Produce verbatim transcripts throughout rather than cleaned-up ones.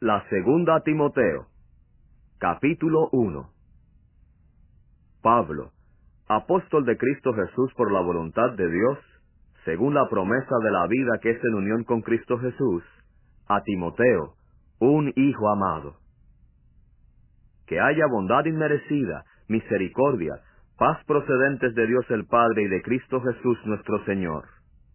La segunda a Timoteo, capítulo uno. Pablo, apóstol de Cristo Jesús por la voluntad de Dios, según la promesa de la vida que es en unión con Cristo Jesús, a Timoteo, un hijo amado. Que haya bondad inmerecida, misericordia, paz procedentes de Dios el Padre y de Cristo Jesús nuestro Señor.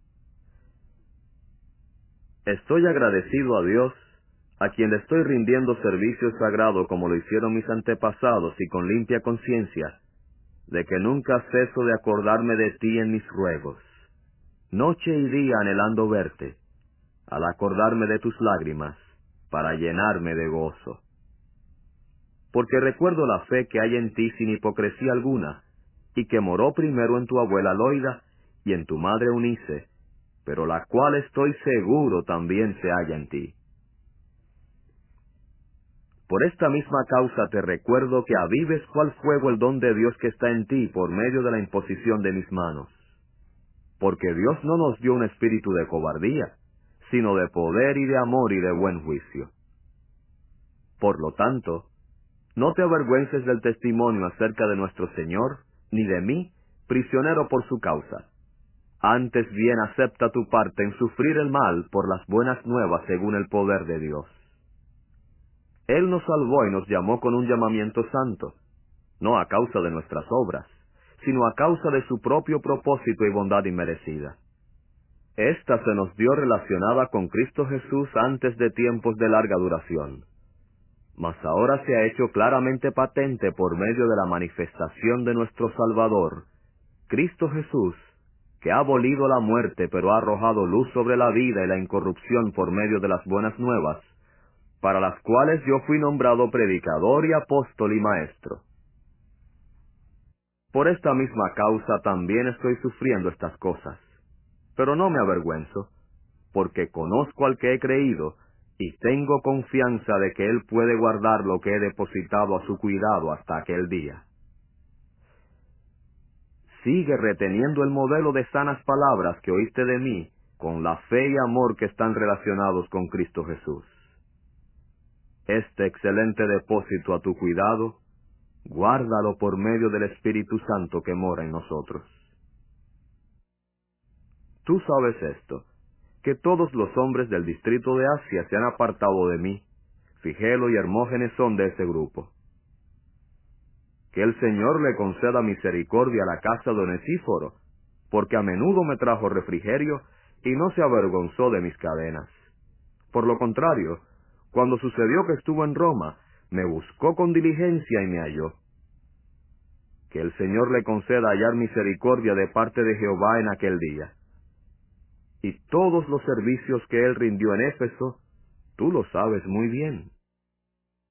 Estoy agradecido a Dios, a quien le estoy rindiendo servicio sagrado como lo hicieron mis antepasados y con limpia conciencia, de que nunca ceso de acordarme de ti en mis ruegos, noche y día anhelando verte, al acordarme de tus lágrimas, para llenarme de gozo. Porque recuerdo la fe que hay en ti sin hipocresía alguna, y que moró primero en tu abuela Loida y en tu madre Eunice, pero la cual estoy seguro también se halla en ti. Por esta misma causa te recuerdo que avives cual fuego el don de Dios que está en ti por medio de la imposición de mis manos. Porque Dios no nos dio un espíritu de cobardía, sino de poder y de amor y de buen juicio. Por lo tanto, no te avergüences del testimonio acerca de nuestro Señor, ni de mí, prisionero por su causa. Antes bien acepta tu parte en sufrir el mal por las buenas nuevas según el poder de Dios. Él nos salvó y nos llamó con un llamamiento santo, no a causa de nuestras obras, sino a causa de su propio propósito y bondad inmerecida. Esta se nos dio relacionada con Cristo Jesús antes de tiempos de larga duración, mas ahora se ha hecho claramente patente por medio de la manifestación de nuestro Salvador, Cristo Jesús, que ha abolido la muerte pero ha arrojado luz sobre la vida y la incorrupción por medio de las buenas nuevas, para las cuales yo fui nombrado predicador y apóstol y maestro. Por esta misma causa también estoy sufriendo estas cosas, pero no me avergüenzo, porque conozco al que he creído, y tengo confianza de que Él puede guardar lo que he depositado a su cuidado hasta aquel día. Sigue reteniendo el modelo de sanas palabras que oíste de mí, con la fe y amor que están relacionados con Cristo Jesús. Este excelente depósito a tu cuidado, guárdalo por medio del Espíritu Santo que mora en nosotros. Tú sabes esto, que todos los hombres del distrito de Asia se han apartado de mí. Figelo y Hermógenes son de ese grupo. Que el Señor le conceda misericordia a la casa de Onesíforo, porque a menudo me trajo refrigerio y no se avergonzó de mis cadenas. Por lo contrario, cuando sucedió que estuvo en Roma, me buscó con diligencia y me halló. Que el Señor le conceda hallar misericordia de parte de Jehová en aquel día. Y todos los servicios que él rindió en Éfeso, tú lo sabes muy bien.